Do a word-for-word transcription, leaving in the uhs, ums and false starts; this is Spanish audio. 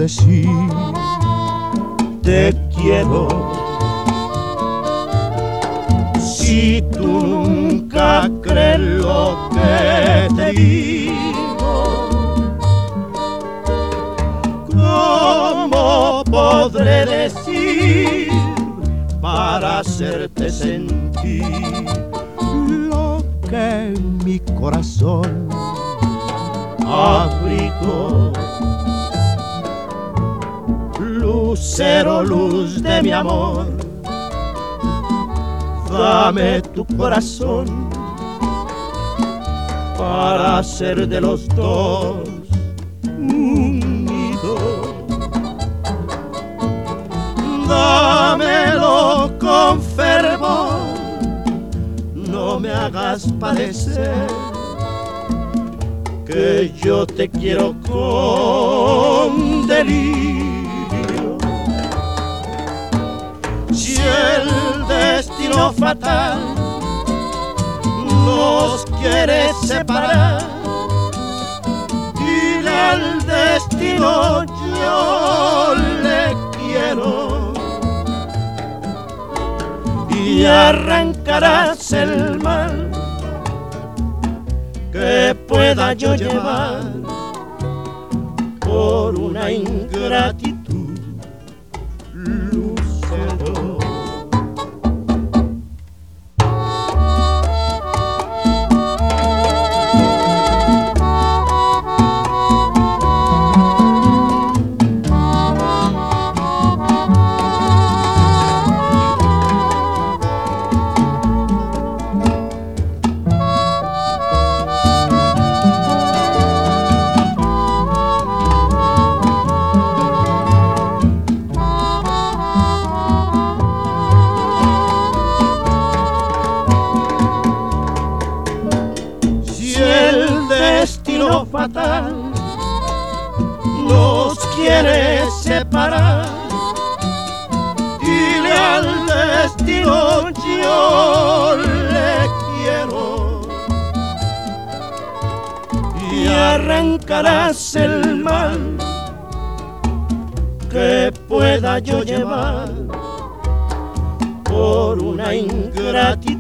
decir te quiero. Si tú nunca crees lo que te digo, ¿cómo podré decir para hacerte sentir lo que en mi corazón abrigo? Lucero, luz de mi amor, dame tu corazón para hacer de los dos un nido. Dámelo con fervor, no me hagas parecer que yo te quiero con delirio. Si el destino fatal nos quiere separar, dile al destino yo le quiero, y arrancarás el mal que pueda yo llevar por una ingratitud. Lucero. Destino fatal nos quiere separar, dile al destino yo le quiero, y arrancarás el mal que pueda yo llevar por una ingratitud.